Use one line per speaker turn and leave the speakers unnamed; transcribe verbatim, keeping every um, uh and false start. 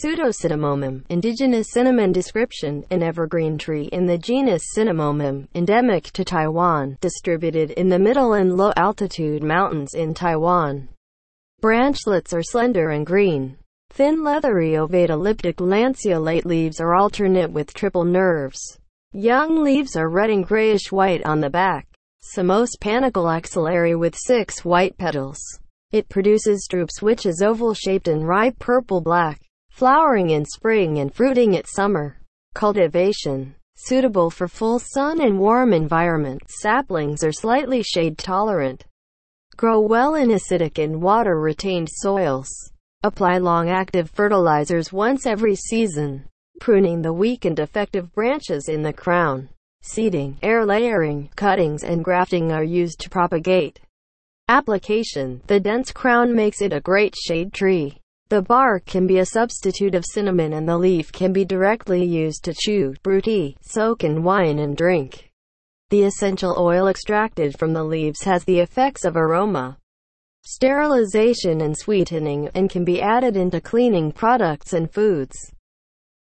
Pseudocinnamonum, indigenous cinnamon. Description: an evergreen tree in the genus Cinnamonum, endemic to Taiwan, distributed in the middle and low-altitude mountains in Taiwan. Branchlets are slender and green. Thin, leathery, ovate, elliptic, lanceolate leaves are alternate with triple nerves. Young leaves are red and grayish-white on the back. Cimose panicle axillary with six white petals. It produces drupes which is oval-shaped and ripe purple-black, flowering in spring and fruiting at summer. Cultivation: suitable for full sun and warm environments. Saplings are slightly shade-tolerant. Grow well in acidic and water-retained soils. Apply long-active fertilizers once every season, pruning the weak and defective branches in the crown. Seeding, air layering, cuttings and grafting are used to propagate. Application: the dense crown makes it a great shade tree. The bark can be a substitute of cinnamon and the leaf can be directly used to chew, brew tea, soak in wine and drink. The essential oil extracted from the leaves has the effects of aroma, sterilization and sweetening, and can be added into cleaning products and foods.